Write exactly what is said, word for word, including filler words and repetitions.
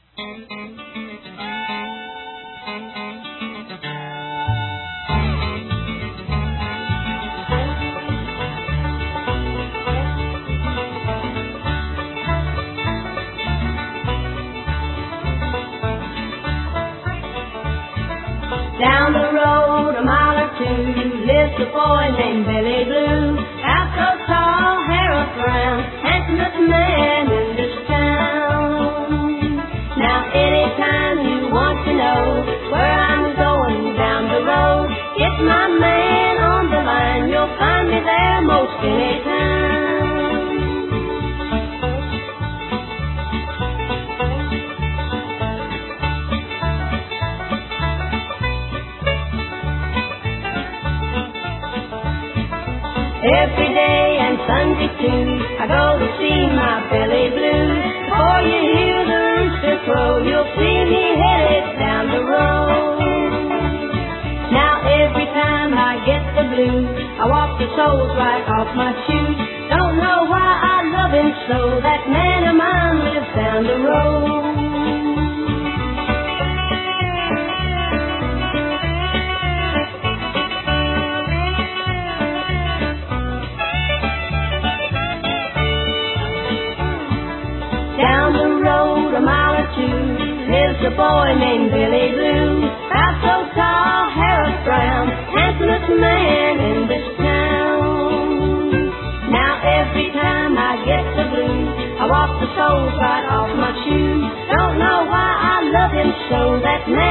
Down the road a mile or two lives a boy named Billy Blue. House so tall, hair up round, handsomest man in this town. Now anytime you want to know where I'm going down the road, get my man on the line, you'll find me there most any time. Every day and Sunday too, I go to see my Billy Blue. Before you hear the rooster crow, you'll see me headed down the road. Now every time I get the blues, I walk the soles right off my shoes. Don't know why I love him so, that man of mine lives down the road. Down the road a mile or two lives a boy named Billy Blue. House so tall, hair is brown, handsomest man in this town. Now every time I get the blues, I walk the soles right off my shoes. Don't know why I love him so, that man